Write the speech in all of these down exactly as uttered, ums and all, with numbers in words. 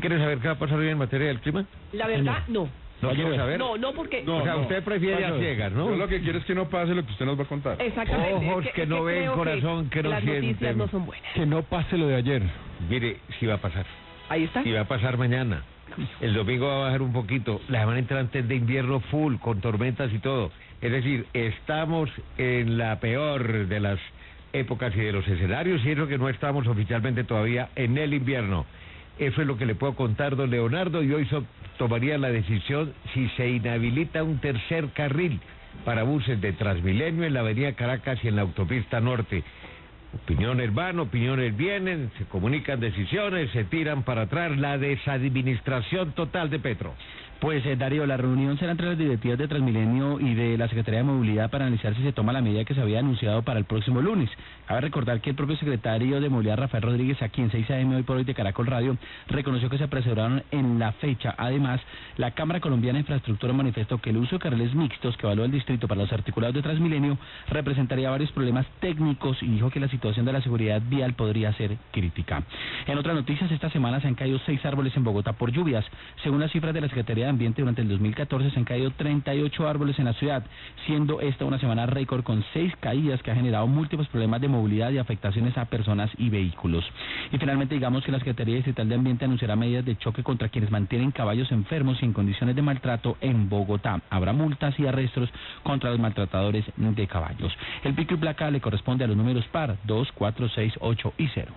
quiere saber qué va a pasar hoy en materia del clima? La verdad, no. ¿No quiere saber? No, no, porque... No, o sea, no. usted prefiere a ciegas, ¿no? Yo lo que quiero es que no pase lo que usted nos va a contar. Exactamente. Ojos es que es no ven, creo corazón que no las sienten. noticias no son buenas. Que no pase lo de ayer. Mire, sí va a pasar. Ahí está. Y va a pasar mañana. El domingo va a bajar un poquito. La semana entrante es de invierno full, con tormentas y todo. Es decir, estamos en la peor de las épocas y de los escenarios, y eso que no estamos oficialmente todavía en el invierno. Eso es lo que le puedo contar, don Leonardo, y hoy so tomaría la decisión si se inhabilita un tercer carril para buses de Transmilenio en la avenida Caracas y en la autopista norte. Opiniones van, opiniones vienen, se comunican decisiones, se tiran para atrás, la desadministración total de Petro. Pues eh, Darío, la reunión será entre las directivas de Transmilenio y de la Secretaría de Movilidad para analizar si se toma la medida que se había anunciado para el próximo lunes. Cabe recordar que el propio secretario de Movilidad, Rafael Rodríguez, aquí en seis A M hoy por hoy de Caracol Radio, reconoció que se apresuraron en la fecha. Además, la Cámara Colombiana de Infraestructura manifestó que el uso de carriles mixtos que evalúa el distrito para los articulados de Transmilenio representaría varios problemas técnicos, y dijo que la situación de la seguridad vial podría ser crítica. En otras noticias, esta semana se han caído seis árboles en Bogotá por lluvias. Según las cifras de la Secretaría de Ambiente, durante el dos mil catorce se han caído treinta y ocho árboles en la ciudad, siendo esta una semana récord con seis caídas que ha generado múltiples problemas de movilidad y afectaciones a personas y vehículos. Y finalmente, digamos que la Secretaría Distrital de Ambiente anunciará medidas de choque contra quienes mantienen caballos enfermos y en condiciones de maltrato en Bogotá. Habrá multas y arrestos contra los maltratadores de caballos. El pico y placa le corresponde a los números par dos, cuatro, seis, ocho y cero.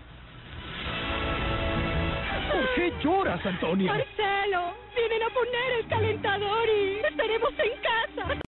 ¿Por qué lloras, Antonia? Marcelo, vienen a poner el calentador y estaremos en casa.